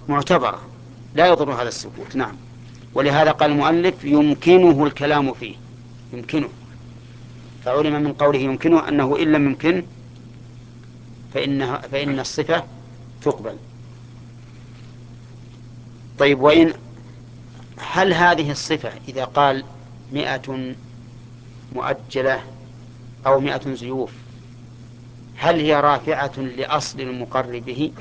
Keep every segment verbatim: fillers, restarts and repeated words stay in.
معتبرة لا يضر هذا السكوت. نعم. ولهذا قال المؤلف يمكنه الكلام فيه، يمكنه، فعلم من قوله يمكنه أنه إن لم يمكن فإنها فإن الصفة تقبل. طيب، وإن هل هذه الصفة إذا قال مئة مؤجلة أو مئة زيوف هل هي رافعة لأصل المقر به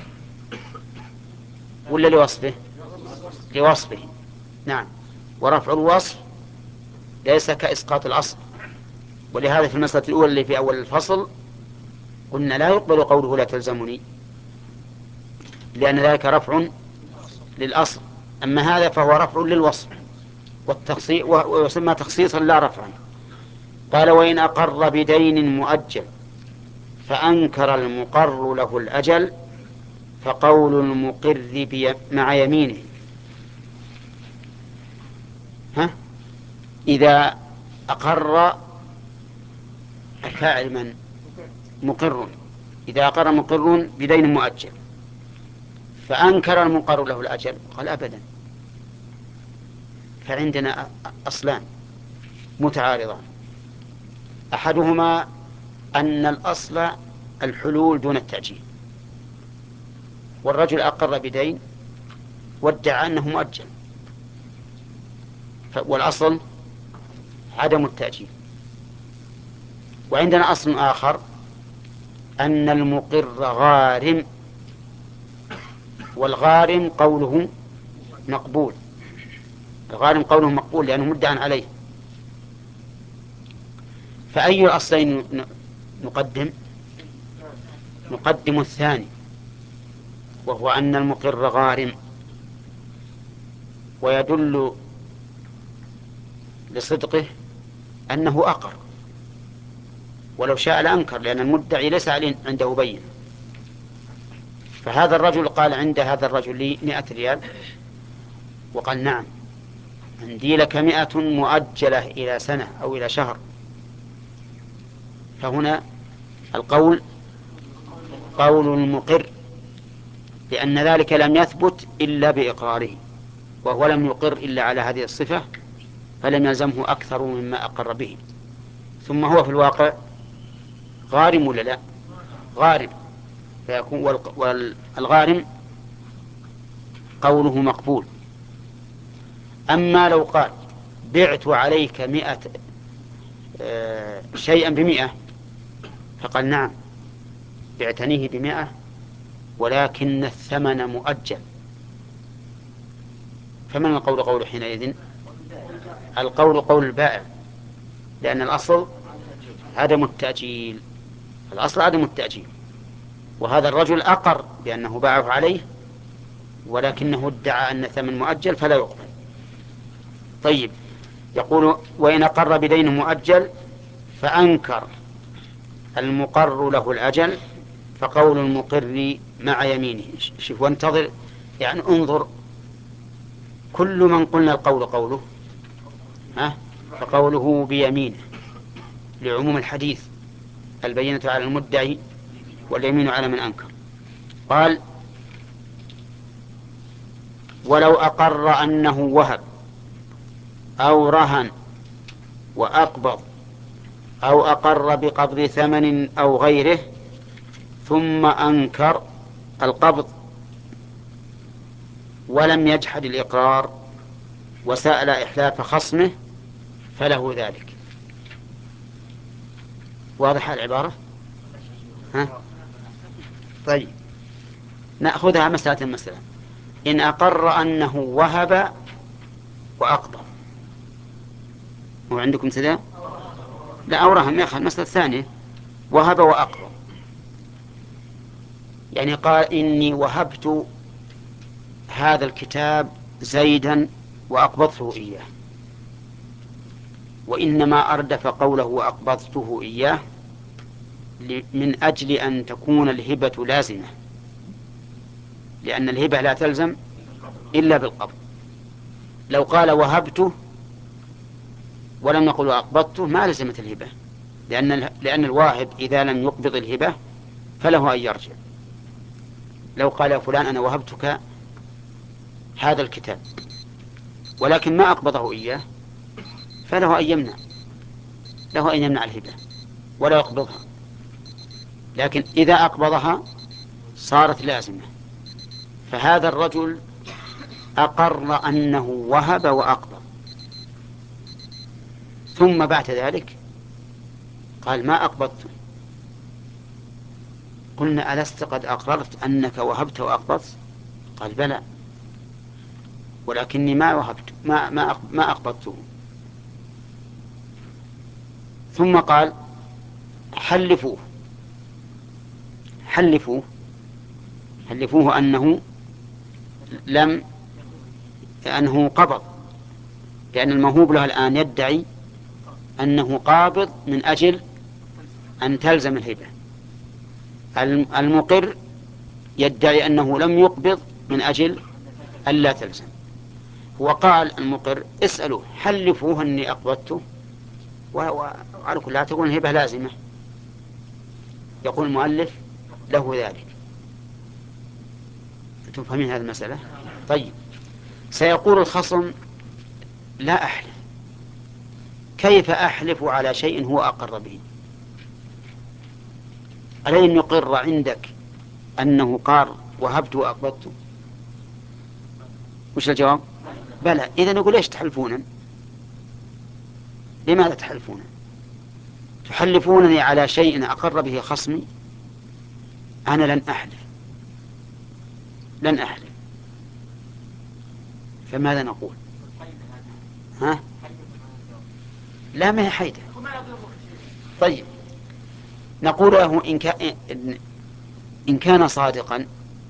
ولا لوصفه؟ لوصفه. نعم. ورفع الوصف ليس كإسقاط الأصل. ولهذا في المسألة الأولى اللي في أول الفصل قلنا لا يقبل قوله لا تلزمني، لأن ذلك رفع للأصل. أما هذا فهو رفع للوصف والتخصيص، ويسمى تخصيصا لا رفعا. قال وإن أقر بدين مؤجل فأنكر المقر له الأجل فقول المقر مع يمينه. ها؟ إذا أقر الفاعل من؟ مقر. إذا أقر مقر بدين مؤجل فأنكر المقر له الأجل قال أبدا. فعندنا أصلان متعارضان، أحدهما أن الأصل الحلول دون التأجيل، والرجل أقر بدين وادعى أنه مؤجل، والأصل عدم التأجيل. وعندنا أصل آخر أن المقر غارم، والغارم قوله مقبول، الغارم قوله مقبول لأنه مدعى عليه. فأي الأصلين نقدم؟ نقدم الثاني، وهو أن المقر غارم، ويدل لصدقه أنه أقر، ولو شاء لأنكر لأن المدعي ليس عنده بين. فهذا الرجل قال عند هذا الرجل لي مئة ريال، وقال نعم عندي لك مئة مؤجلة إلى سنة أو إلى شهر. فهنا القول قول المقر، لأن ذلك لم يثبت إلا بإقراره، وهو لم يقر إلا على هذه الصفة، فلم يلزمه أكثر مما أقر به. ثم هو في الواقع غارم ولا لا؟ غارم. فيكون والغارم قوله مقبول. أما لو قال بعت عليك مئة آه شيئا بمئة، فقال نعم بعتنيه بمئة ولكن الثمن مؤجل، فمن القول قول حينئذ؟ القول قول البائع، لأن الأصل عدم التأجيل، الأصل عدم التأجيل. وهذا الرجل أقر بأنه باعه عليه ولكنه ادعى أن ثمن مؤجل فلا يقبل. طيب، يقول وإن أقر بدين مؤجل فأنكر المقر له الأجل فقول المقر مع يمينه. شوف وانتظر، يعني انظر، كل من قلنا القول قوله ها فقوله بيمينه لعموم الحديث البينة على المدعي واليمين على من أنكر. قال ولو أقر أنه وهب أو رهن وأقبض أو أقر بقبض ثمن أو غيره ثم أنكر القبض ولم يجحد الإقرار وسأل إحلاف خصمه فله ذلك. واضح العبارة؟ ها؟ طيب، نأخذها مسألة مسألة. إن أقر أنه وهب وأقبض، هو عندكم سدا؟ لا، أورهم يا أخي المسألة الثانية، وهب وأقبض، يعني قال إني وهبت هذا الكتاب زيدا وأقبضته إياه، وإنما أردف قوله وأقبضته إياه من أجل أن تكون الهبة لازمة، لأن الهبة لا تلزم إلا بالقبض. لو قال وهبته ولم نقل وأقبضته ما لزمت الهبة، لأن لأن الواهب إذا لم يقبض الهبة فله أن يرجع. لو قال يا فلان أنا وهبتك هذا الكتاب ولكن ما أقبضه إياه فله أن يمنع، له أن يمنع الهبة ولا يقبضها. لكن إذا أقبضها صارت لازمة. فهذا الرجل أقر أنه وهب وأقبض، ثم بعد ذلك قال ما أقبضت. قلنا ألست قد أقررت أنك وهبت وأقبضت؟ قال بلى، ولكني ما وهبت ما ما ما أقبضته. ثم قال حلفوه حلفوه حلفوه أنه لم أنه قبض، لأن الموهوب له الآن يدعي أنه قابض من أجل أن تلزم الهبة، المقر يدعي أنه لم يقبض من أجل أن لا تلزم. وقال المقر اسألوا حلفوه أني أقبضته، وعلى كل تكون الهبة لازمة. يقول المؤلف له ذلك. أنتم فاهمين هذه المسألة؟ طيب، سيقول الخصم لا أحلف. كيف أحلف على شيء هو أقر به؟ ألين يقر عندك أنه قال وهبت وأقبضت؟ وش الجواب؟ بلى. إذن نقول ليش تحلفون؟ لماذا تحلفون؟ تحلفونني على شيء أقر به خصمي؟ أنا لن أحلف لن أحلف فماذا نقول؟ ها؟ لا، ما هي حيدة. طيب، نقول له إن كان إن كان صادقا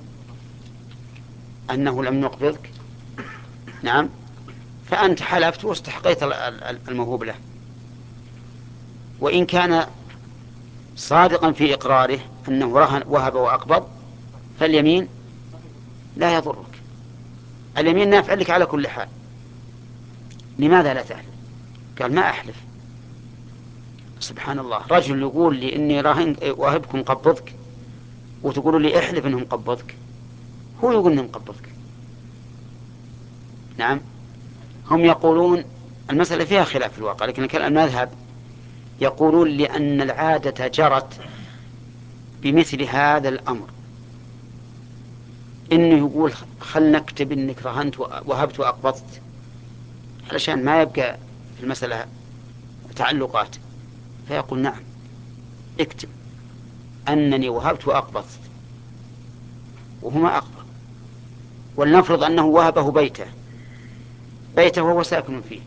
أنه لم يقبضك، نعم، فأنت حلفت واستحقيت الموهوب له. وإن كان صادقا في إقراره أنه رهن وهب وأقبض فاليمين لا يضرك، اليمين نافع لك على كل حال. لماذا لا تحلف؟ قال ما أحلف. سبحان الله، رجل يقول لي إني راهن وهبكم قبضك وتقولوا لي احلف إنهم قبضك. هو يقول إنهم قبضك. نعم، هم يقولون المسألة فيها خلاف في الواقع، لكن المذهب يقولون لأن العادة جرت بمثل هذا الأمر، إنه يقول خل نكتب إنك رهنت وهبت وأقبضت علشان ما يبقى في المسألة تعلقات. فيقول نعم اكتب أنني وهبت وأقبضت، وهو ما أقبض. ولنفرض أنه وهبه بيته بيته وهو ساكن فيه،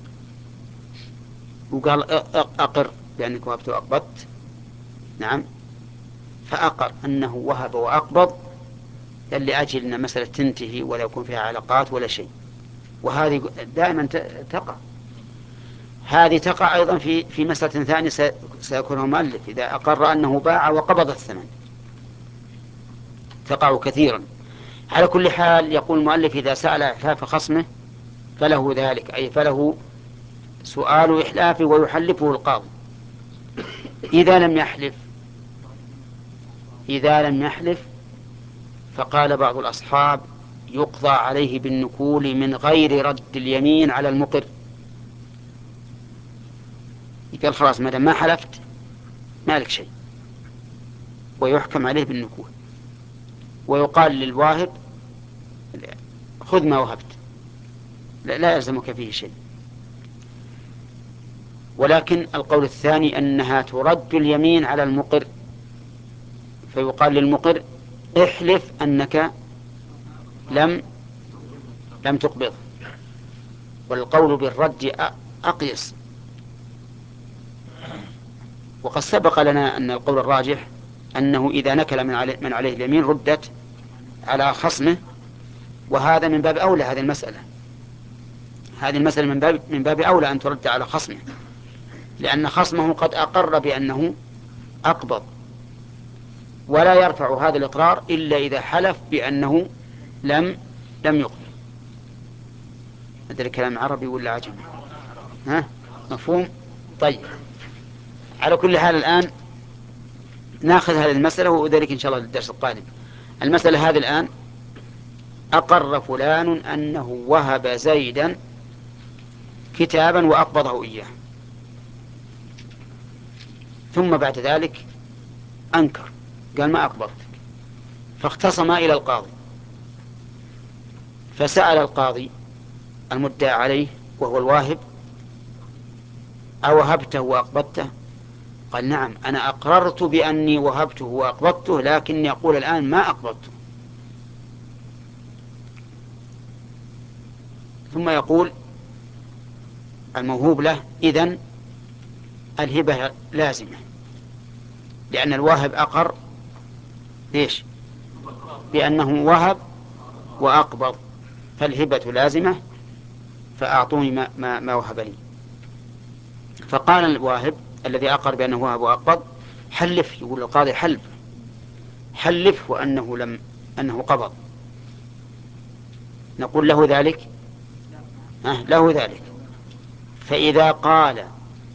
وقال أقر بأنك وهبت وأقبضت. نعم، فأقر أنه وهب وأقبض لأجل أن مسألة تنتهي ولا يكون فيها علاقات ولا شيء. وهذه دائما تقع. هذه تقع أيضا في في مسألة ثانية سيكون المؤلف إذا أقر أنه باع وقبض الثمن، تقع كثيرا. على كل حال يقول المؤلف إذا سأل إحلاف خصمه فله ذلك، أي فله سؤال إحلافه ويحلفه القاضي. إذا لم يحلف إذا لم يحلف فقال بعض الأصحاب يقضى عليه بالنكول من غير رد اليمين على المقر. قال خلاص ما دام ما حلفت ما لك شيء، ويحكم عليه بالنكول، ويقال للواهب خذ ما وهبت، لا, لا يلزمك فيه شيء. ولكن القول الثاني أنها ترد اليمين على المقر، فيقال للمقر احلف أنك لم لم تقبض. والقول بالرد أقيس. وقد سبق لنا أن القول الراجح أنه إذا نكل من عليه, من عليه اليمين ردت على خصمه، وهذا من باب أولى. هذه المسألة هذه المسألة من باب من باب أولى أن ترد على خصمه، لأن خصمه قد أقر بأنه أقبض، ولا يرفع هذا الإقرار إلا إذا حلف بأنه لم لم يقبض. هذا الكلام عربي ولا عجمي؟ ها، مفهوم؟ طيب، على كل حال الآن ناخذ هذه المسألة وذلك إن شاء الله للدرس القادم. المسألة هذه الآن أقر فلان أنه وهب زيدا كتابا وأقبضه إياه، ثم بعد ذلك أنكر قال ما أقبضتك، فاختصما إلى القاضي، فسأل القاضي المدعى عليه وهو الواهب: أوهبته وأقبضته؟ قال: نعم، أنا أقررت بأني وهبته وأقبضته، لكن يقول الآن ما أقبضته. ثم يقول الموهوب له: إذن الهبة لازمة، لأن الواهب أقر ليش؟ بأنه وهب وأقبض، فالهبة لازمة، فأعطوني ما, ما, ما وهب لي. فقال الواهب الذي أقر بأنه وهب وأقبض: حلف. يقول القاضي: حلف حلف وأنه لم أنه قبض. نقول له ذلك؟ أه له ذلك. فإذا قال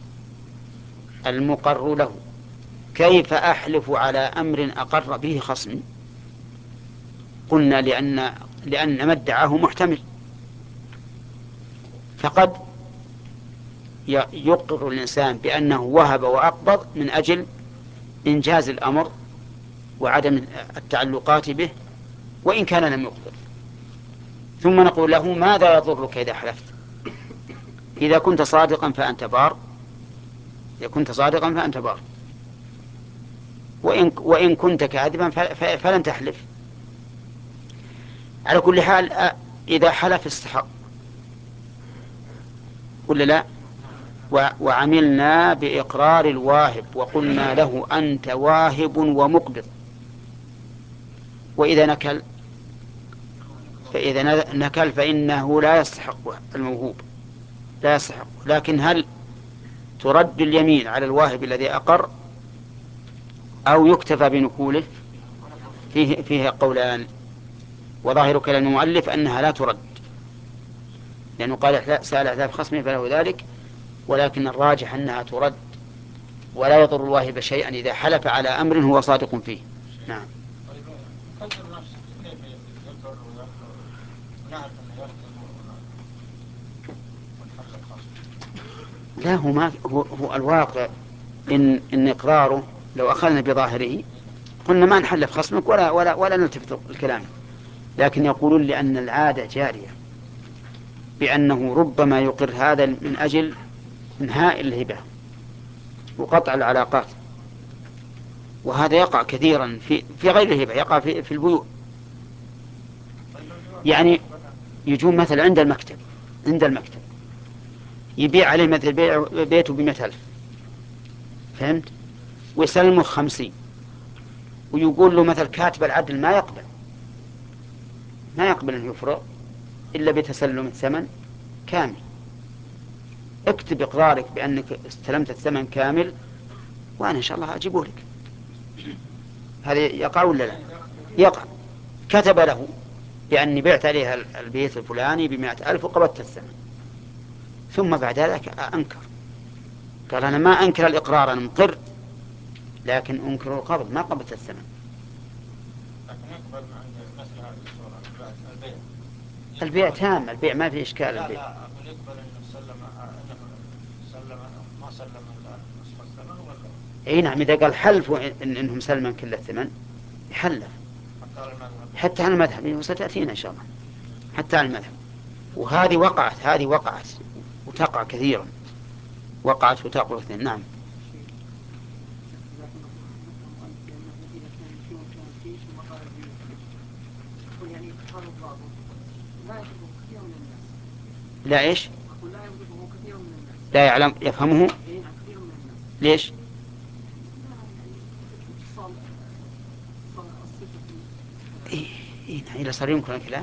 المقر له: كيف أحلف على أمر أقر به خصمي؟ قلنا لأن لأن ما ادعاه محتمل، فقد يقر الإنسان بأنه وهب وأقبض من أجل إنجاز الأمر وعدم التعلقات به، وإن كان لم يقبض. ثم نقول له: ماذا يضرك إذا حلفت؟ إذا كنت صادقا فأنت بار، إذا كنت صادقا فأنت بار، وإن, وإن كنت كاذبا فلن تحلف. على كل حال إذا حلف استحق، ولا لا؟ وعملنا بإقرار الواهب وقلنا له: أنت واهب ومقبض. وإذا نكل فإذا نكل فإنه لا يستحق الموهوب، لا يستحق. لكن هل ترد اليمين على الواهب الذي أقر أو يكتفى بنكوله؟ فيه, فيه قولان، وظاهر كلام المؤلف أنها لا ترد، لأنه قال: سأل أحلاف خصمه فله ذلك، ولكن الراجح أنها ترد، ولا يضر الواهب شيئا إذا حلف على أمر هو صادق فيه. نعم. لا، هو, ما هو, هو الواقع إن, إن إقراره لو أخذنا بظاهره قلنا ما نحلف خصمك ولا, ولا, ولا نلتفت الكلام، لكن يقولون لأن العادة جارية بأنه ربما يقر هذا من أجل انهاء الهبة وقطع العلاقات، وهذا يقع كثيرا في, في غير الهبة، يقع في, في البيوع. يعني يجون مثلا عند المكتب عند المكتب يبيع عليه مثل بيع بيته بمئة ألف، فهمت؟ ويسلمه خمسين، ويقول له مثل كاتب العدل ما يقبل ما يقبل أن يفرغ إلا بتسلم الثمن كامل. اكتب إقرارك بأنك استلمت الثمن كامل وأنا إن شاء الله أجيبه لك. هذا يقع ولا لا؟ يقع. كتب له بأني بعت عليها البيت الفلاني بمئة ألف وقبضت الثمن، ثم بعد ذلك أنكر، قال: أنا ما أنكر الإقرار، أنا مقر، لكن أنكر القبض، ما قبضت الثمن. البيع تام، البيع ما في إشكال. البيع لا لا أقول يقبل أنه سلم أنه سلم ما سلم نصف الثمن ولا. أي نعم، إذا قال حلف إن إنهم سلما كل الثمن يحلف حتى على المذهب، وستأتينا إن شاء الله حتى على المذهب. وهذه وقعت هذه وقعت وتقع كثيرا، وقعت وتقع اثنين. نعم. لا إيش؟ لا يعلم يفهمه. ليش؟ إيه إيه إذا صار يمكن الكلام.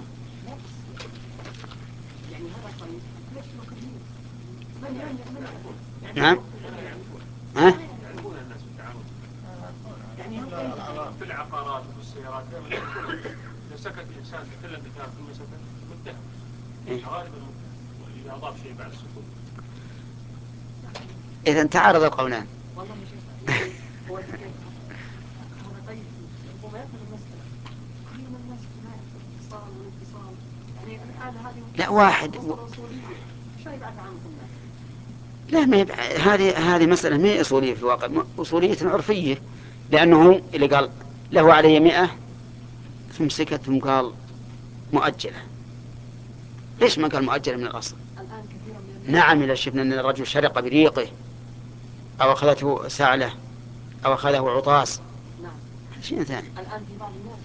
نعم. ها؟ في العقارات والسيارات إذا سكت الإنسان تكلم بكلام ثم سكت متهم غالبا، إذا أضاف شيء بعد السكوت. إذا تعارض القولان. لا واحد لا ما يبع... هذه هذه مسألة ما هي أصولية في الواقع، أصولية عرفية. لأنه اللي قال له علي مئة ثم سكت ثم قال مؤجلة، ليش ما قال مؤجلة من الأصل؟ نعم إذا شفنا أن الرجل شرق بريقه أو أخذته سعلة أو أخذه عطاس شيء ثاني. الآن في بعض الناس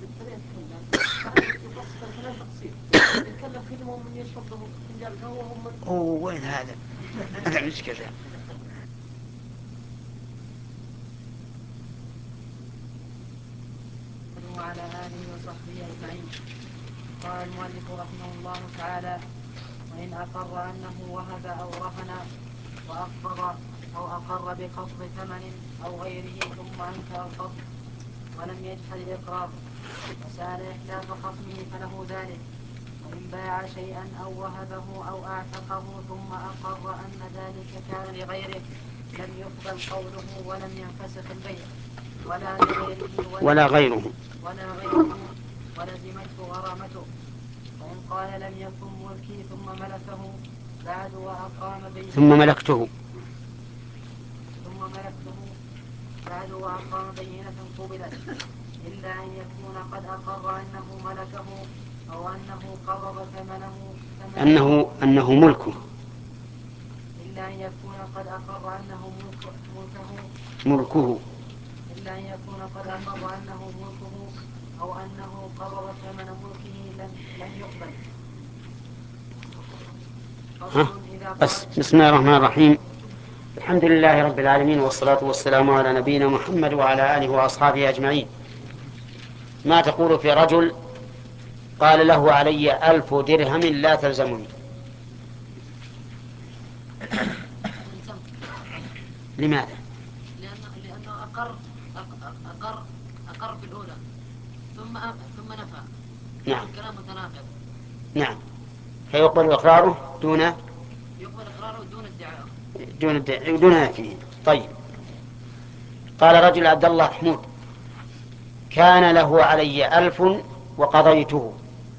يتكلم خدمه من يشرب فنجان قهوة هم. أوه وين هذا؟ هذا مشكلة. وعلى آله وصحبه أجمعين. قال المؤلف رحمه الله تعالى: وإن أقر أنه وهب أو رهن وأقبض أو أقر بقبض ثمن أو غيره ثم أنكر القبض ولم يجحد الإقرار وسأل إحلاف خصمه فله ذلك. وإن باع شيئا أو وهبه أو أعتقه ثم أقر أن ذلك كان لغيره لم يقبل قوله ولم ينفسخ البيع ولا لغيره ولا, ولا غيره ولا غيره ولزمته غرامته. وإن قال لم يكن ملكي ثم ملكه بعد وأقام بينه ثم ملكته ثم ملكته بعد وأقام بينة قبلت إلا أن يكون قد أقر أنه ملكه أو أنه قبض ثمنه أنه أنه ملكه إلا أن يكون قد أقر أنه ملك ملكه ملكه إلا أن يكون قد أقر أنه ملكه أو أنه قبض ثمن ملكه لم لم يقبل. بس بسم الله الرحمن الرحيم. الحمد لله رب العالمين والصلاة والسلام على نبينا محمد وعلى آله وأصحابه أجمعين. ما تقول في رجل قال له علي ألف درهم لا تلزمني؟ لماذا؟ لأنه أقر أقر أقر في الأولى ثم ثم نفى. نعم. الكلام متناقض. نعم. فيقبل إقراره دون يقبل إقراره دون ادعاء دون ادعاء دون نفيه. طيب. قال رجل عبد الله حمود كان له علي ألف وقضيته،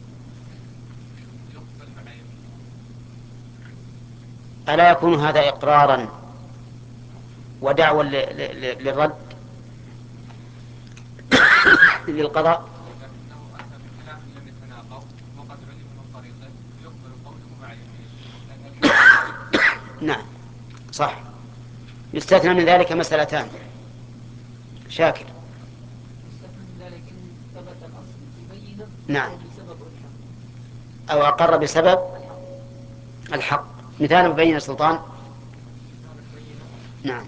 ألا يكون هذا إقرارا ودعوى للرد للقضاء؟ نعم صح. يستثنى من ذلك مسألتان. شاكر. نعم. أو أقر بسبب الحق. مثال بين السلطان. نعم.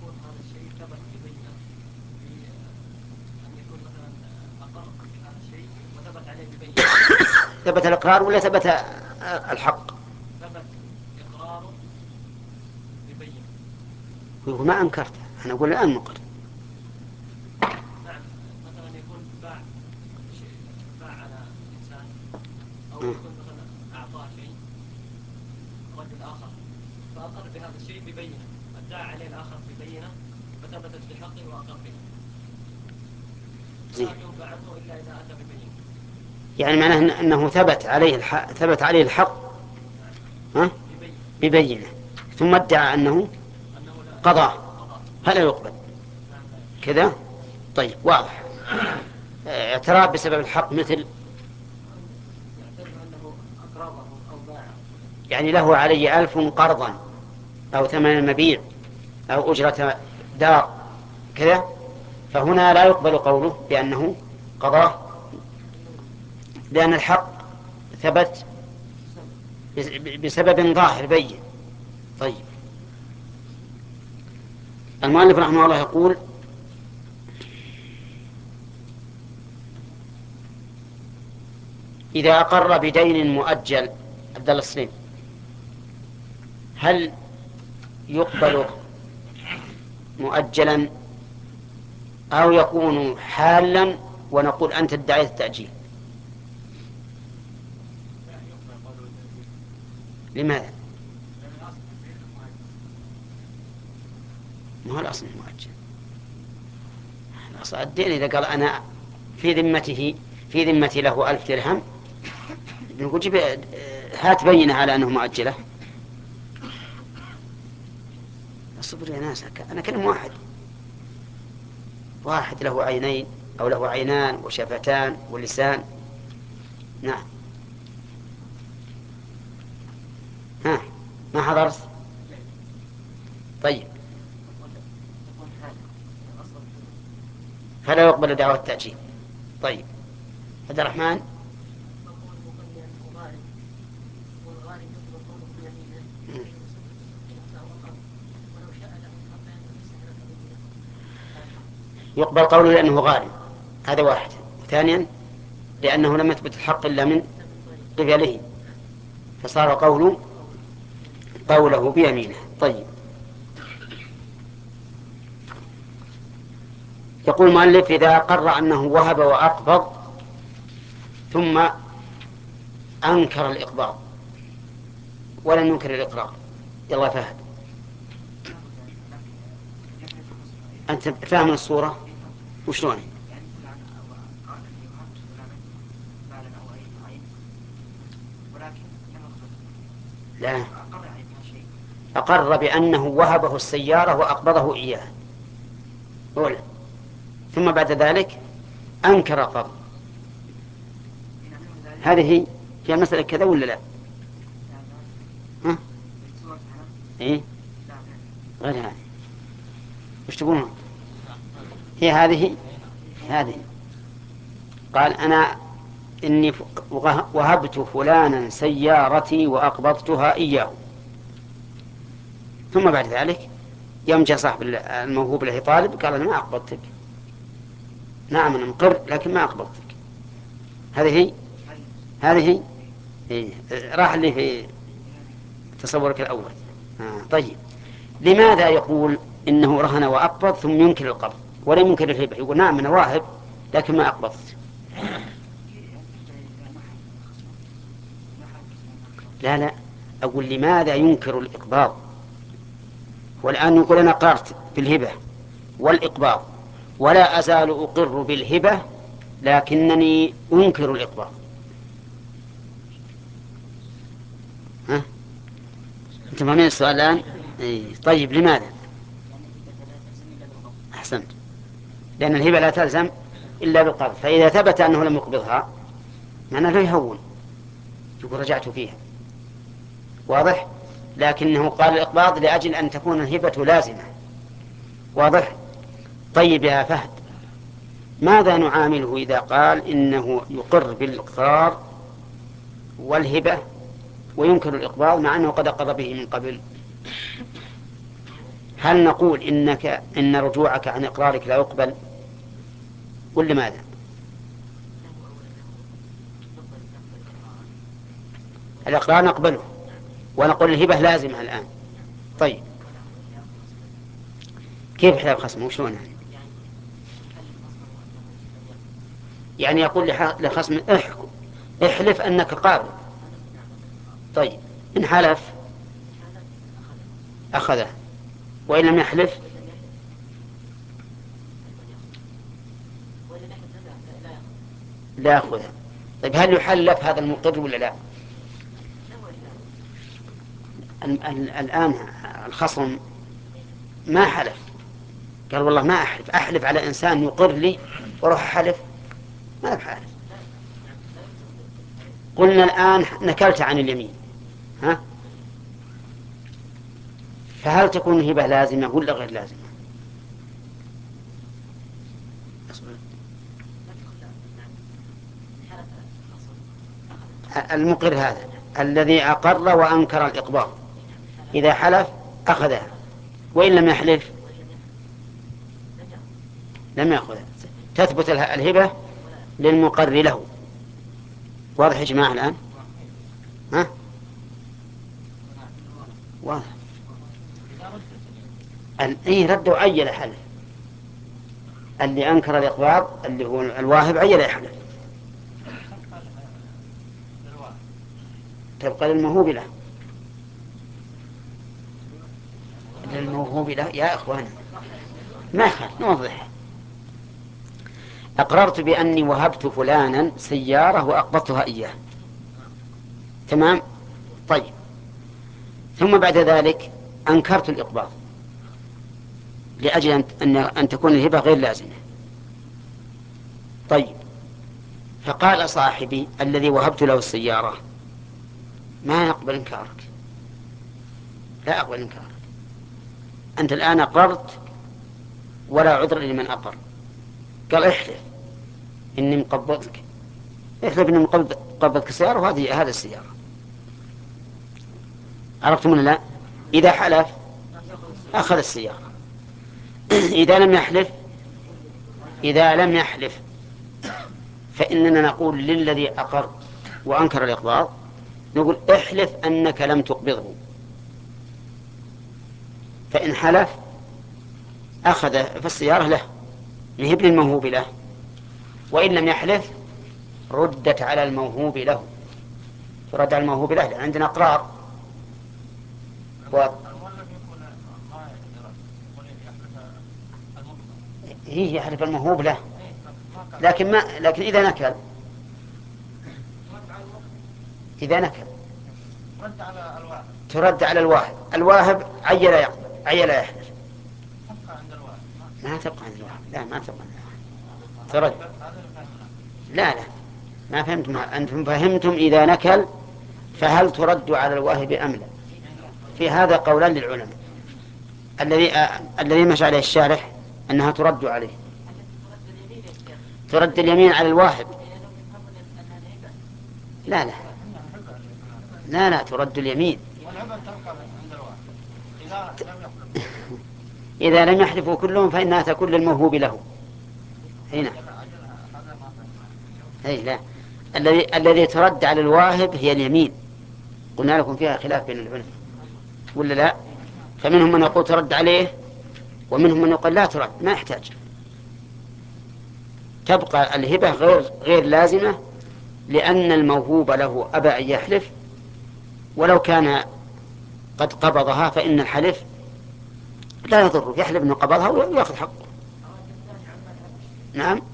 ثبت الإقرار ولا ثبت الحق؟ ثبت إقراره ببينة. هو ما أنكرت، أنا أقول الآن مقر. نعم. مثلا يكون باع شيء، باع على إنسان أو يكون مثلا أعطاه شيء رجل آخر فأقر بهذا الشيء ببينة، ادعى عليه الآخر ببينة فثبتت بحقه وأقر به. لا ينفعه إلا إذا أتى ببينة. يعني معناه أنه ثبت عليه الحق، ثبت عليه الحق ها؟ ببينة ثم ادعى أنه قضى، هل يقبل كذا؟ طيب واضح. اعتراف بسبب الحق مثل يعني له علي ألف قرضا أو ثمن مبيع أو أجرة دار كذا، فهنا لا يقبل قوله بأنه قضاه، لأن الحق ثبت بسبب ظاهر بين. طيب. المؤلف رحمه الله يقول: إذا أقر بدين مؤجل، عبد الله السليم، هل يقبل مؤجلا أو يكون حالا ونقول أنت ادعيت التأجيل؟ لماذا؟ ما هو الأصل مؤجل. الأصل الدين إذا قال أنا في ذمته في ذمتي له ألف درهم نقول جيب هات بينة على أنه مؤجلة. اصبر يا ناس، أنا كلم واحد واحد له عينين أو له عينان وشفتان ولسان. نعم. ها ما حضرت؟ طيب فلا يقبل دعوة التأجيل. طيب عبد الرحمن. يقبل قوله لأنه غالب، هذا واحد. ثانيا لأنه لم يثبت الحق إلا من قبله، فصار قوله قوله بيمينه. طيب يقول المؤلف إذا أقر أنه وهب وأقبض ثم أنكر الإقباض ولم ينكر الإقرار. يلا فهد، أنت فاهم الصورة وشلون؟ لا، أقر بأنه وهبه السيارة وأقبضه إياه أولا، ثم بعد ذلك أنكر القبض. هذه هي المسألة كذا ولا لا؟ ها؟ إيه؟ غير هذه. وش تقولون؟ هي هذه هذه قال أنا إني وهبت فلانا سيارتي وأقبضتها إياه، ثم بعد ذلك يوم جاء صاحب الموهوب له طالب قال أنا ما أقبضتك. نعم أنا مقر لكن ما أقبضتك. هذه هي هذه هي إيه. راح اللي في تصورك الأول. آه. طيب لماذا يقول إنه رهن وأقبض ثم ينكر القبض ولم ينكر الهبة؟ يقول نعم أنا واهب لكن ما أقبضت. لا لا، أقول لماذا ينكر الإقباض؟ والآن يقول أنا قررت بالهبة والإقباض ولا أزال أقر بالهبة لكنني أنكر الإقباض. ها؟ أنت فاهمين السؤال الآن؟ إيه. طيب لماذا؟ أحسنت، لأن الهبة لا تلزم إلا بالقبض، فإذا ثبت أنه لم يقبضها معناه لا يهون، يقول رجعت فيها. واضح؟ لكنه قال الإقباض لأجل أن تكون الهبة لازمة. واضح؟ طيب يا فهد، ماذا نعامله إذا قال إنه يقر بالإقرار والهبة وينكر الإقباض مع أنه قد أقر به من قبل؟ هل نقول إنك إن رجوعك عن إقرارك لا يقبل ولا ماذا؟ الإقرار نقبله ونقول الهبة لازمة الآن. طيب كيف حلال خصمه وشلون يعني؟ يعني يقول لخصم احكم احلف أنك قابل. طيب إن حلف أخذه وإن لم يحلف لا يأخذه. طيب هل يحلف هذا المقر ولا لا؟ الآن الخصم ما حلف، قال والله ما أحلف، أحلف على إنسان يقر لي وروح أحلف؟ ما بحلف. قلنا الآن نكلت عن اليمين، ها؟ فهل تكون الهبة لازمة ولا غير لازمة؟ المقر هذا الذي أقر وأنكر الإقباض إذا حلف أخذها وإن لم يحلف لم يأخذها، تثبت الهبة للمقر له. واضح يا جماعة الآن؟ ها؟ واضح. إيه ردوا عيل حلف، اللي أنكر الإقباض اللي هو الواهب عيل يحلف، تبقى للموهوب له. للموهوب له يا إخوان، ما خل نوضح. أقررت بأني وهبت فلانا سيارة وأقبضتها إياه، تمام. طيب، ثم بعد ذلك أنكرت الإقباض لأجل أن أن تكون الهبة غير لازمة. طيب، فقال صاحبي الذي وهبت له السيارة: ما يقبل إنكارك، لا أقبل إنكارك، أنت الآن أقررت ولا عذر لمن أقر. قال: احلف إني مقبضك، احلف إني مقبضك السيارة وهذه هذا السيارة. عرفتم ولا لا؟ إذا حلف أخذ السيارة. إذا لم يحلف إذا لم يحلف فإننا نقول للذي أقر وأنكر الإقباض، نقول: احلف أنك لم تقبضه. فإن حلف أخذ فالسيارة له، نهب للموهوب له. وإن لم يحلف ردت على الموهوب له، ترد على الموهوب له، لأن عندنا أقرار. و... هي يحلف الموهوب له، لكن ما لكن إذا نكل إذا نكل ترد على الواهب. الواهب عيل يقبل عيل يحلف، ما تبقى عند الواهب. لا، ما تبقى عند الواهب، ترد. لا لا ما فهمتم أنتم. فهمتم إذا نكل فهل ترد على الواهب أم لا؟ في هذا قولان للعلماء. الذي آه الذي مشى عليه الشارح أنها ترد عليه، ترد اليمين على الواهب. لا لا لا لا ترد اليمين إذا لم يحلفوا كلهم فإنها تكون للموهوب له. هنا أي لا، الذي الذي ترد على الواهب هي اليمين. قلنا لكم فيها خلاف بين العلماء ولا لا؟ فمنهم من يقول ترد عليه، ومنهم من يقول لا ترد، ما يحتاج، تبقى الهبة غير غير لازمة، لأن الموهوب له أبى أن يحلف، ولو كان قد قبضها فإن الحلف لا يضر، يحلف أنه قبضها ويأخذ حقه. نعم.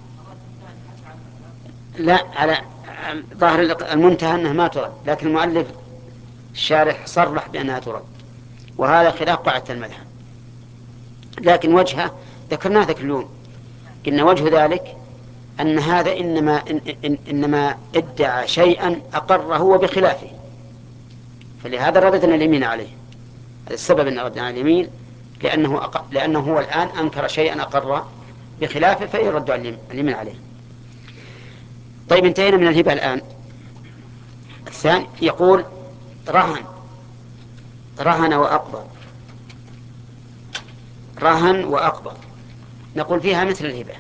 لا، على ظاهر المنتهى أنها ما ترد، لكن المؤلف الشارح صرح بأنها ترد، وهذا خلاف قاعدة المذهب. لكن وجهه ذكرناه ذاك اليوم، إن وجه ذلك أن هذا إنما إن إن إنما ادعى شيئا أقره هو بخلافه، فلهذا رددنا اليمين عليه. هذا السبب أن ردنا على اليمين، لأنه أق... لأنه هو الآن أنكر شيئا أقر بخلافه، فيرد على اليمين عليه. طيب، انتهينا من الهبة. الآن الثاني يقول: رهن رهن وأقبض. رهن وأقبض نقول فيها مثل الهبة.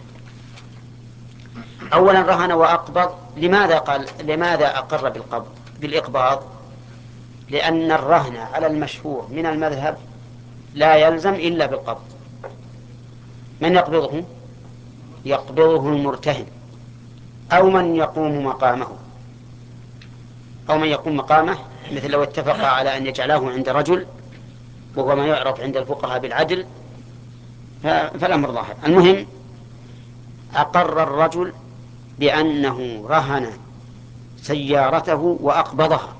أولا، رهن وأقبض، لماذا قال لماذا أقر بالقبض بالإقباض؟ لأن الرهن على المشهور من المذهب لا يلزم إلا بالقبض. من يقبضه؟ يقبضه المرتهن، أو من يقوم مقامه أو من يقوم مقامه مثل لو اتفق على أن يجعله عند رجل، وهو ما يعرف عند الفقهاء بالعدل، فالأمر ظاهر. المهم، أقر الرجل بأنه رهن سيارته وأقبضها.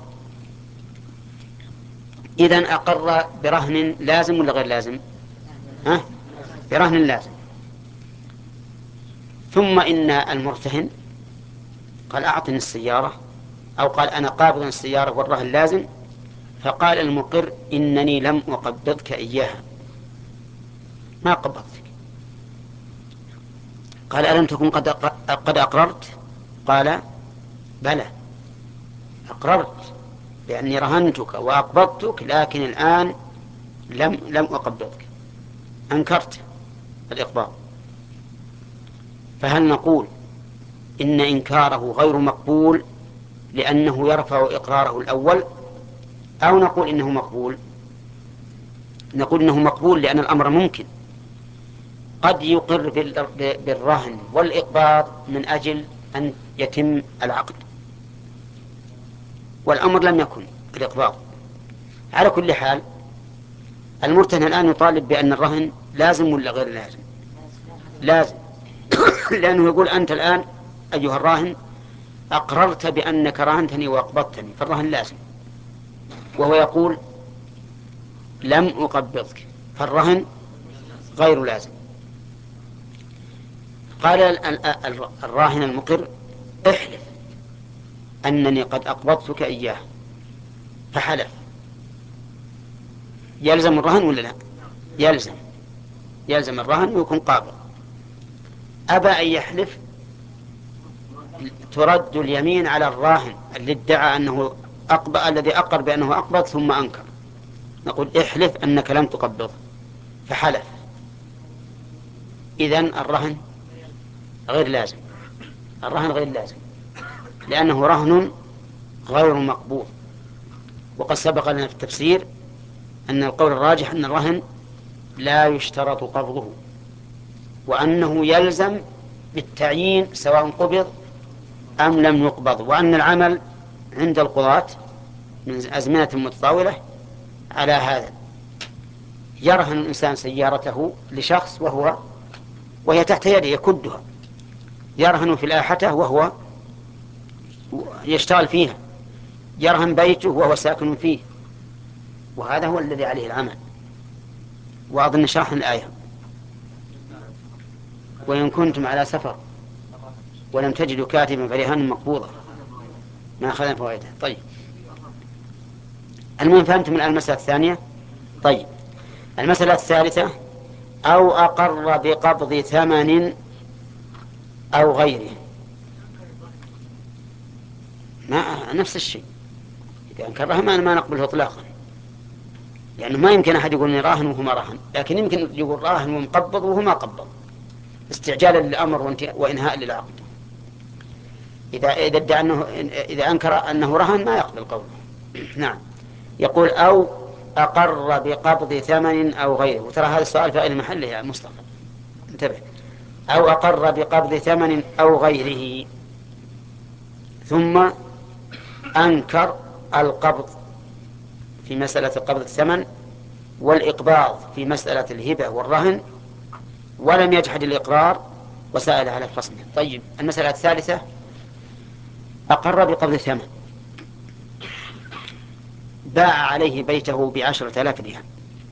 إذن أقر برهن لازم ولا غير لازم؟ ها؟ برهن لازم. ثم إن المرتهن قال: أعطني السيارة، أو قال: أنا قابض السيارة والرهن لازم. فقال المقر: إنني لم أقبضك إياها، ما قبضتك. قال: ألم تكن قد قد أقررت؟ قال: بلى، أقررت لأني رهنتك وأقبضتك، لكن الآن لم لم أقبضك، أنكرت الإقباض. فهل نقول إن إنكاره غير مقبول لأنه يرفع إقراره الأول، أو نقول إنه مقبول؟ نقول إنه مقبول لأن الأمر ممكن، قد يقر بالرهن والإقباض من أجل أن يتم العقد، والأمر لم يكن الإقباض. على كل حال، المرتهن الآن يطالب بأن الرهن لازم ولا غير لازم؟ لازم. لأنه يقول: أنت الآن أيها الراهن أقررت بأنك راهنتني وأقبضتني، فالرهن لازم، وهو يقول لم أقبضك، فالرهن غير لازم. قال الراهن المقر احلف أنني قد أقبضتك إياه، فحلف، يلزم الرهن ولا لا؟ يلزم، يلزم الرهن ويكون قابض. أبى أن يحلف، ترد اليمين على الراهن اللي ادعى أنه أقبض، الذي أقر بأنه أقبض ثم أنكر، نقول احلف أنك لم تقبضه، فحلف، إذن الرهن غير لازم، الرهن غير لازم لأنه رهن غير مقبوض. وقد سبق لنا في التفسير أن القول الراجح أن الرهن لا يشترط قبضه، وأنه يلزم بالتعيين سواء قبض أم لم يقبض، وأن العمل عند القضاة من أزمنة متطاولة على هذا. يرهن الإنسان سيارته لشخص وهو وهي تحت يده يكدها، يرهن فلاحته وهو يشتغل فيها، يرهن بيته وهو ساكن فيه، وهذا هو الذي عليه العمل. وأظن شرح الآية وإن كنتم على سفر ولم تجدوا كاتبا فرهان مقبوضة ما أخذنا فوائده. طيب، المهم فهمتم الآن المسألة الثانية. طيب، المسألة الثالثة أو أقر بقبض ثمن أو غيره، ما نفس الشيء، إذا أنكرها ما ما نقبله إطلاقا، لأنه ما يمكن أحد يقول إني راهن وهو ما راهن، لكن يمكن يقول راهن ومقبض وهو ما قبض، استعجالا للأمر وإنهاء للعقد. إذا إذا ادعى أنه إذا أنكر أنه رهن ما يقبل قوله. نعم. يقول أو أقر بقبض ثمن أو غيره، وترى هذا السؤال فائل محله يا مصطفى، انتبه. أو أقر بقبض ثمن أو غيره ثم أنكر القبض في مسألة قبض الثمن والإقباض في مسألة الهبة والرهن، ولم يجحد الإقرار وسائل على خصمه. طيب، المسألة الثالثة أقر بقبض ثمن، باع عليه بيته بعشرة آلاف درهم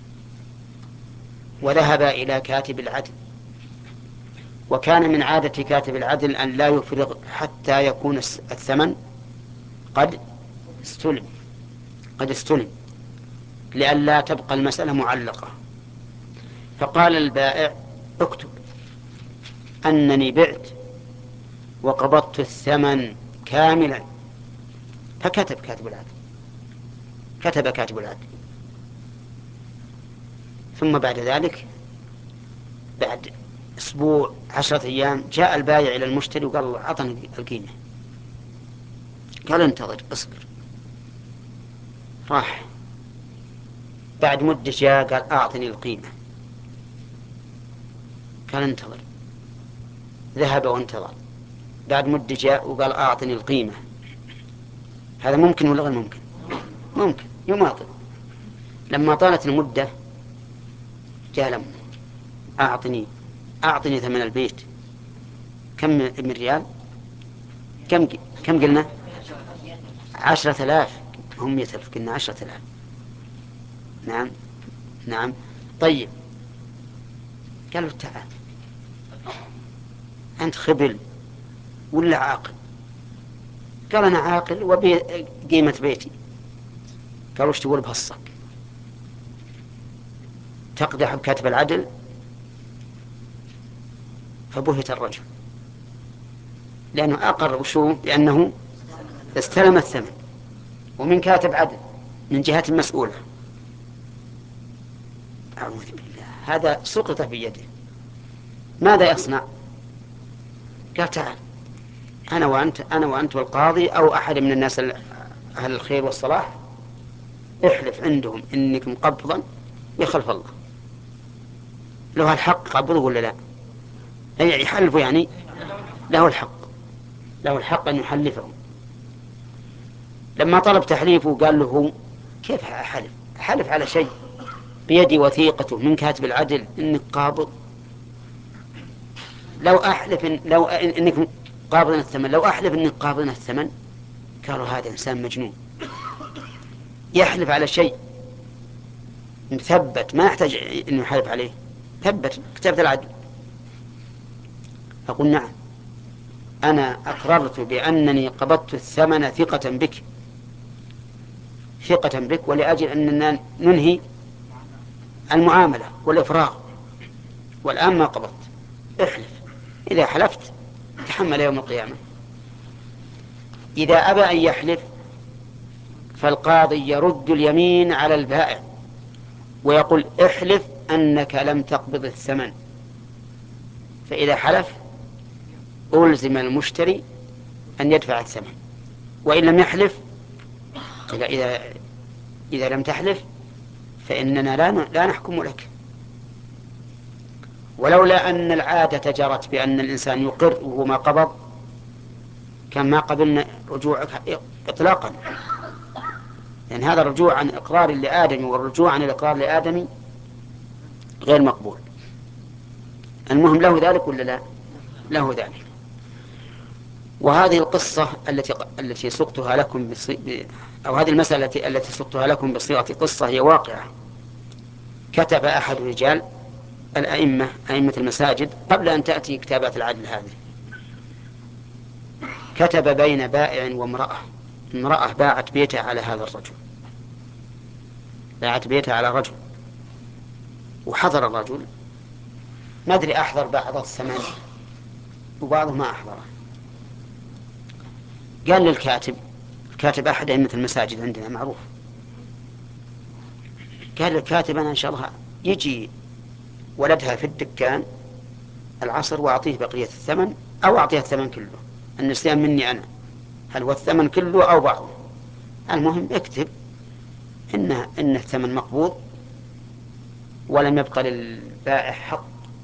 وذهب إلى كاتب العدل، وكان من عادة كاتب العدل أن لا يفرغ حتى يكون الثمن قد استلم قد استلم لئلا تبقى المسألة معلقة. فقال البائع اكتب أنني بعت وقبضت الثمن كاملا، فكتب كاتب العدل كتب كاتب العدل ثم بعد ذلك بعد أسبوع عشرة أيام جاء البائع إلى المشتري وقال أعطني القيمة، قال انتظر اصبر. راح بعد مدة جاء قال أعطني القيمة، قال انتظر. ذهب وانتظر، بعد مدة جاء وقال أعطني القيمة. هذا ممكن ولا غير ممكن؟ ممكن، يماطل. لما طالت المدة جاء لم أعطني أعطني ثمن البيت. كم من ريال؟ كم كم قلنا؟ عشرة آلاف. هم مئة ألف، قلنا عشرة آلاف. نعم نعم. طيب، قالوا تعال أنت خبل ولا عاقل؟ قال أنا عاقل وبقيمة بيتي. قالوا ايش تقول بهالصك؟ تقدح بكاتب العدل؟ فبهت الرجل لأنه أقر وشو لأنه استلم الثمن ومن كاتب عدل من جهة مسؤولة. أعوذ بالله، هذا سقط في يده، ماذا يصنع؟ قال تعال أنا وأنت أنا وأنت والقاضي أو أحد من الناس أهل الخير والصلاح، احلف عندهم إنك مقبضا يخلف الله. له الحق قبضه ولا لا؟ أي يحلفه، يعني له الحق له الحق أن يحلفه. لما طلب تحليفه قال له كيف أحلف أحلف على شيء بيدي وثيقته من كاتب العدل إنك قابض؟ لو أحلف إن لو إنك قابضين الثمن، لو أحلف أني قابضين الثمن قالوا هذا إنسان مجنون، يحلف على شيء مثبت ما يحتاج أن يحلف عليه، ثبت كتابة العدل. أقول نعم، أنا أقررت بأنني قبضت الثمن ثقة بك، ثقة بك ولأجل أننا ننهي المعاملة والإفراغ، والآن ما قبضت، احلف. إذا حلفت تحمل يوم القيامة. إذا أبى أن يحلف فالقاضي يرد اليمين على البائع ويقول احلف أنك لم تقبض الثمن، فإذا حلف ألزم المشتري أن يدفع الثمن، وإن لم يحلف إذا, إذا لم تحلف فإننا لا لا نحكم لك. ولولا أن العادة جرت بأن الإنسان يقر وهو ما قبض كان ما قبلنا رجوعك إطلاقا، لأن هذا الرجوع عن إقرار لآدم والرجوع عن الإقرار لآدم غير مقبول. المهم له ذلك ولا لا؟ له ذلك. وهذه القصة التي التي سقتها لكم بصي... أو هذه المسألة التي سقتها لكم بصيغة قصة هي واقعة. كتب أحد رجال الأئمة أئمة المساجد قبل أن تأتي كتابات العدل هذه، كتب بين بائع وامرأة، امرأة باعت بيتها على هذا الرجل، باعت بيتها على رجل، وحضر الرجل، ما أدري أحضر بعض الثمن وبعضه ما أحضره. قال للكاتب، الكاتب أحد أئمة المساجد عندنا معروف، قال للكاتب أنا إن شاء الله يجي ولدها في الدكان العصر وأعطيه بقية الثمن أو أعطيه الثمن كله، النسيان مني أنا، هل هو الثمن كله أو بعضه، المهم اكتب إن إن الثمن مقبوض ولم يبقى للبائع حق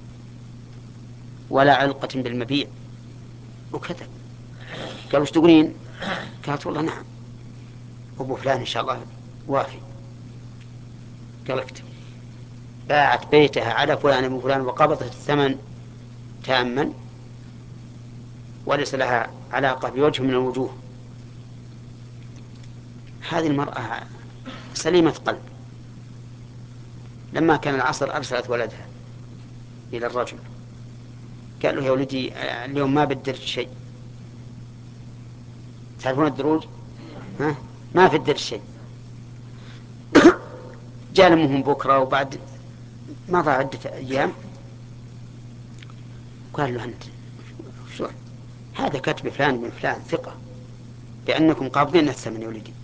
ولا علقة بالمبيع، وكتب. قال وش تقولين؟ قالت والله نعم، أبو فلان إن شاء الله وافي. قال اكتب باعت بيتها على فلان أبو فلان وقبضت الثمن تاما وليس لها علاقة بوجه من الوجوه. هذه المرأة سليمة قلب، لما كان العصر أرسلت ولدها إلى الرجل، قال له يا ولدي اليوم ما بدرج شيء، تعرفون الدروج؟ ها؟ ما في الدرج شيء. جاء لمهم بكرة وبعد مضى عدة أيام قال له أنت شو هذا كتب فلان من فلان ثقة بأنكم قابضين الثمن يا ولدي،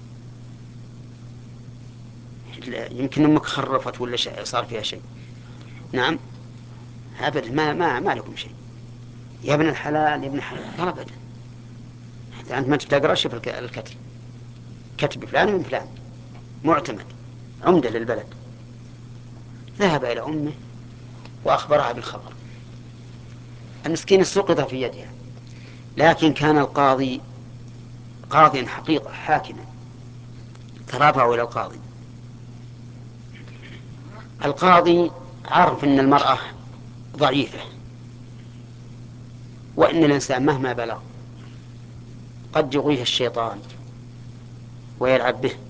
يمكن أمك خرفت ولا شيء صار فيها شيء. نعم أبدا ما, ما, ما لكم شيء يا ابن الحلال يا ابن الحلال. قال أبدا أنت ما تقرأ شوف الكتب، كتب فلان من فلان معتمد عمدة للبلد. ذهب إلى أمه وأخبرها بالخبر، المسكين سقط في يدها، لكن كان القاضي قاضيا حقيقة حاكما، ترافعوا إلى القاضي. القاضي عرف أن المرأة ضعيفة وأن الإنسان مهما بلغ قد يغويه الشيطان ويلعب به.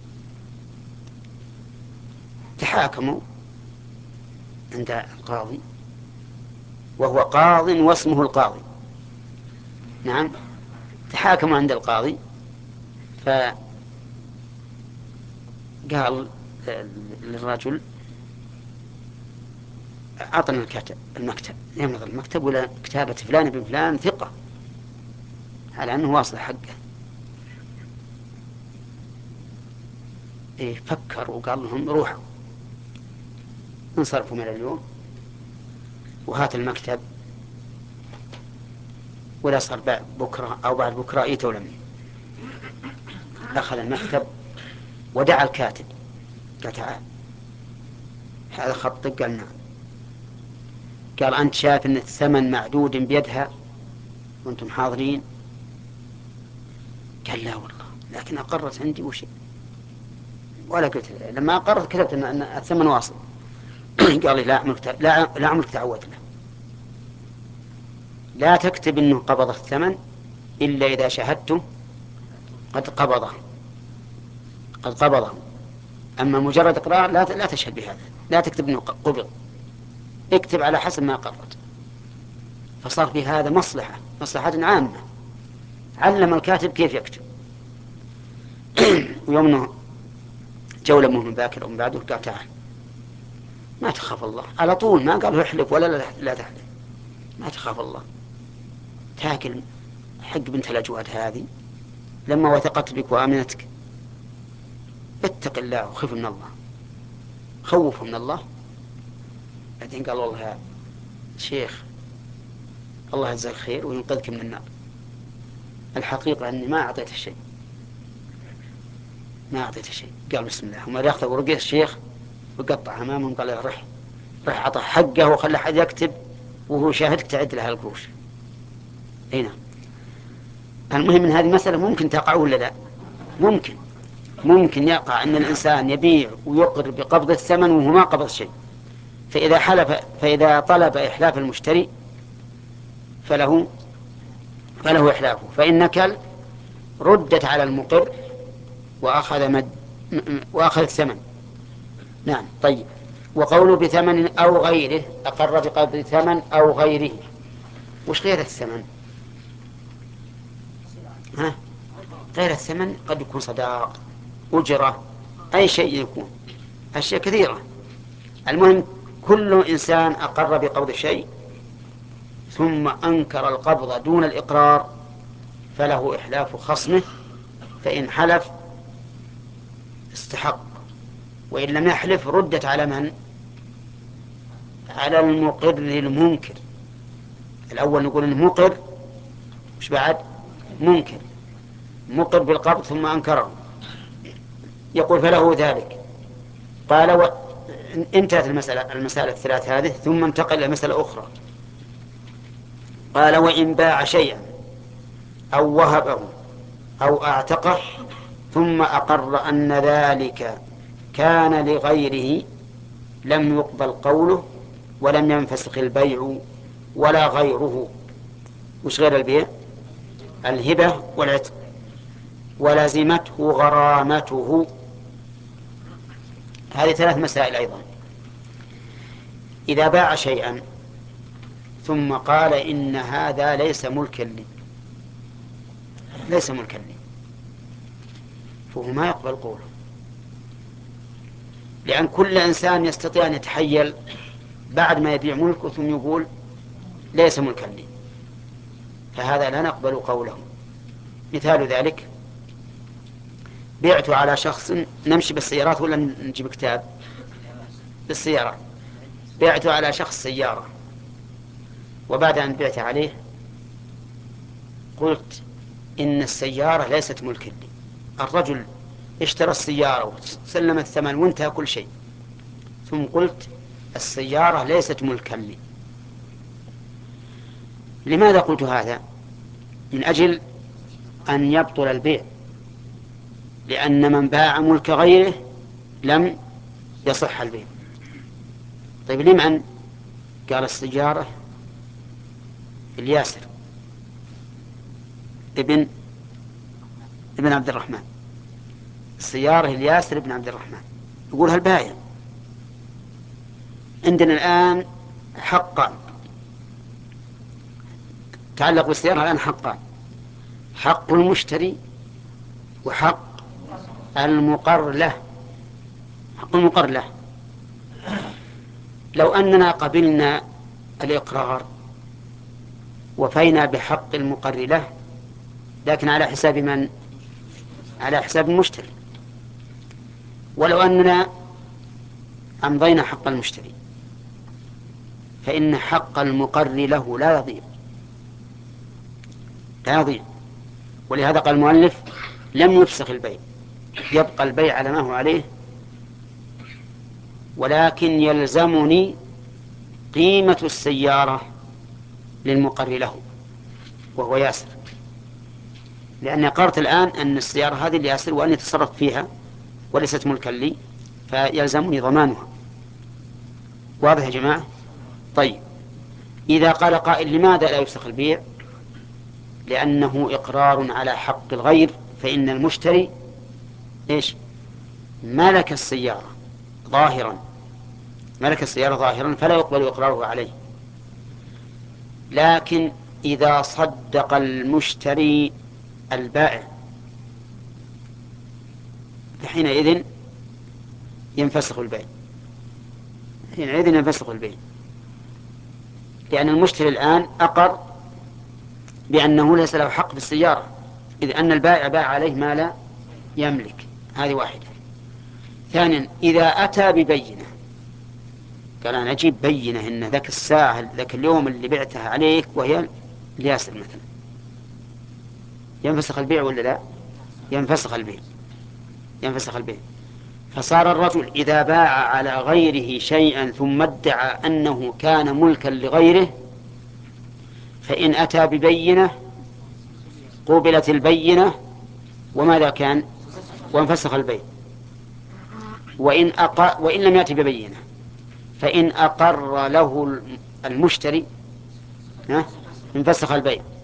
تحاكموا عند القاضي وهو قاض واسمه القاضي، نعم تحاكموا عند القاضي، فقال للرجل أعطنا الكاتب المكتب، يمضي المكتب ولا كتابة فلان بن فلان ثقة على أنه واصل حقه. إيه فكر وقال لهم روحوا انصرفوا من اليوم وهات المكتب، ولا صار بكرة أو بعد بكرة يتوا لم. أخذ المكتب ودعا الكاتب قال تعال هذا خطك. قال نعم. قال أنت شايف أن الثمن معدود بيدها وأنتم حاضرين؟ قال لا والله، لكن أقرت عندي وشي ولا قلت لما أقرت كتبت أن الثمن واصل. قال لي لا عمرك لا, لا عمرك تعودت له، لا تكتب أنه قبض الثمن إلا إذا شاهدته قد قبضه قد قبضه أما مجرد إقرار لا لا تشهد بهذا، لا تكتب أنه قبض، اكتب على حسب ما قررت. فصار في هذا مصلحة مصلحة عامة، علم الكاتب كيف يكتب. ويوم جولة من باكر أم بعده قال تعال ما تخاف الله، على طول ما قال احلف ولا لا, لا تحلف، ما تخاف الله، تاكل حق بنت الأجواد هذه لما وثقت بك وآمنتك، اتق الله وخف من الله، خوف من الله. بعدين قال والله يا شيخ الله يجزاك خير وينقذك من النار، الحقيقة أني ما أعطيته شيء، ما أعطيته شيء. قال بسم الله، وما ياخذ ورقة الشيخ وقطع أمامهم، قال له رح رح عطى حقه وخلى حد يكتب وهو شاهدك تعد لها القروش. هنا المهم من هذه مسألة ممكن تقع ولا لا؟ ممكن ممكن يقع أن الإنسان يبيع ويقر بقبض الثمن وهو ما قبض شيء، فإذا حلف فإذا طلب إحلاف المشتري فله فله إحلافه، فإن نكل ردت على المقر وأخذ مد وأخذ الثمن. نعم. طيب، وقوله بثمن أو غيره، أقر بقبض ثمن أو غيره. وش غير الثمن؟ ها؟ غير الثمن قد يكون صداق، أجرة، أي شيء يكون، أشياء كثيرة. المهم كل إنسان أقر بقبض شيء ثم أنكر القبض دون الإقرار فله إحلاف خصمه، فإن حلف استحق، وإن لم يحلف ردت على من؟ على المقر المنكر. الأول نقول المقر، مش بعد منكر، مقر بالقبض ثم أنكره، يقول فله ذلك. قال و... انتهت المسألة المسألة الثلاث هذه، ثم انتقل إلى مسألة أخرى. قال وإن باع شيئا أو وهبه أو أعتقه ثم أقر أن ذلك كان لغيره لم يقبل قوله ولم ينفسخ البيع ولا غيره. وش غير البيع؟ الهبة والعتق. ولزمته غرامته. هذه ثلاث مسائل أيضا. إذا باع شيئا ثم قال إن هذا ليس ملكا لي، ليس ملكا لي، فهو ما يقبل قوله، لأن كل إنسان يستطيع أن يتحيل بعد ما يبيع ملكه ثم يقول ليس ملكا لي، فهذا لا نقبل قوله. مثال ذلك بعت على شخص، نمشي بالسيارات ولا نجيب كتاب؟ بالسيارات. بعت على شخص سيارة، وبعد أن بعت عليه قلت إن السيارة ليست ملكا لي. الرجل اشترى السيارة وسلم الثمن وانتهى كل شيء، ثم قلت السيارة ليست ملكا لي. لماذا قلت هذا؟ من أجل أن يبطل البيع، لأن من باع ملك غيره لم يصح البيع. طيب لمن؟ قال السيارة الياسر ابن ابن عبد الرحمن، السيارة الياسر ابن عبد الرحمن. يقولها البائع. عندنا الآن حقان تعلق بالسيارة، الآن حقان: حق المشتري وحق المقر له. حق المقر له، لو أننا قبلنا الإقرار وفينا بحق المقر له، لكن على حساب من؟ على حساب المشتري. ولو أننا أمضينا حق المشتري فإن حق المقر له لا يضيع، لا يضيع. ولهذا قال المؤلف لم يفسخ البيع، يبقى البيع على ما هو عليه، ولكن يلزمني قيمة السيارة للمقر له وهو ياسر، لأني قررت الآن أن السيارة هذه الياسر وأن يتصرف فيها وليست ملكا لي، فيلزمني ضمانها. واضح يا جماعة؟ طيب، إذا قال قائل لماذا لا يفسخ البيع؟ لأنه إقرار على حق الغير، فإن المشتري إيش؟ ملك السيارة ظاهرا، ملك السيارة ظاهرا، فلا يقبل إقراره عليه. لكن إذا صدق المشتري البائع فحينئذ ينفسخ البيع، حينئذ ينفسخ البيع، لأن المشتري الآن أقر بأنه ليس له حق في السيارة، إذ أن البائع باع عليه ما لا يملك. هذه واحدة. ثانيا، إذا أتى ببينة، قال أنا أجيب بينة إن ذاك الساعة ذاك اليوم اللي بعتها عليك وهي لياسر مثلا، ينفسخ البيع ولا لا؟ ينفسخ البيع، ينفسخ البيع. فصار الرجل إذا باع على غيره شيئا ثم ادعى أنه كان ملكا لغيره، فإن أتى ببينة قوبلت البينة وماذا كان؟ وانفسخ البيع. وإن, أق... وإن لم يأتي ببينة، فإن أقر له المشتري انفسخ البيع.